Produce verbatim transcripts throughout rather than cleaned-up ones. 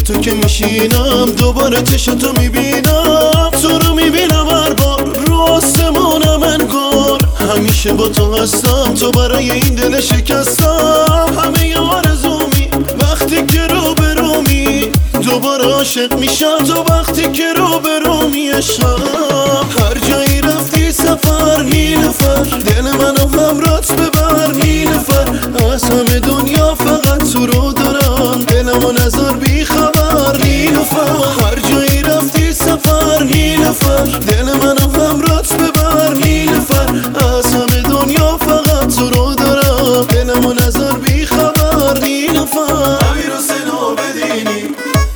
تو که میشینم دوباره چشاتو میبینم، تو رو میبینم هر بار رو آسمونم انگار همیشه با تو هستم، تو برای این دل شکستم همه آرزومی وقتی که رو برومی دوباره عاشق میشم، تو وقتی که رو برومی عشقم. هر جایی رفتی سفر نیلوفر، دل منو همراهت ببر نیلوفر، از همه دنیا فقط تو رو دارم، دلمو نذار بی خبر نیلوفر. هر جایی رفتی سفر نیلوفر، دل منو همراهت ببر نیلوفر، از همه دنیا فقط تو رو دارم، دلمو نذار بی خبر نیلوفر. امیر حسین عابدینی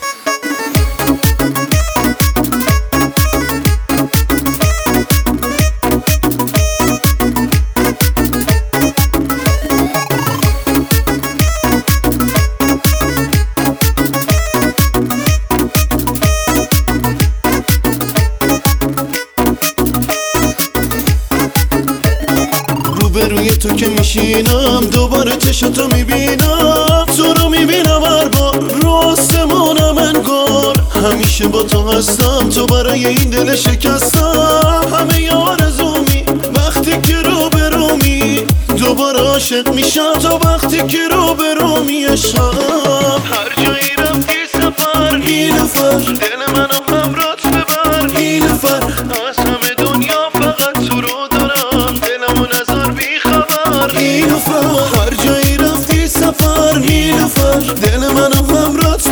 روی تو که میشینم دوباره چشاتو میبینم، تو رو میبینم هر بار رو آسمونم انگار همیشه با تو هستم، تو برای این دل شکستم همه آرزومی وقتی که رو برومی دوباره عاشق میشم، تو وقتی که رو برومی عشقم. هر جایی رفتی سفر نیلوفر، دل منو همراهت ببر نیلوفر، از همه دنیا فقط تو رو دارم، دلمو نذار بی خبر نیلوفر. هر جایی رفتی سفر نیلوفر، دل منو همراهت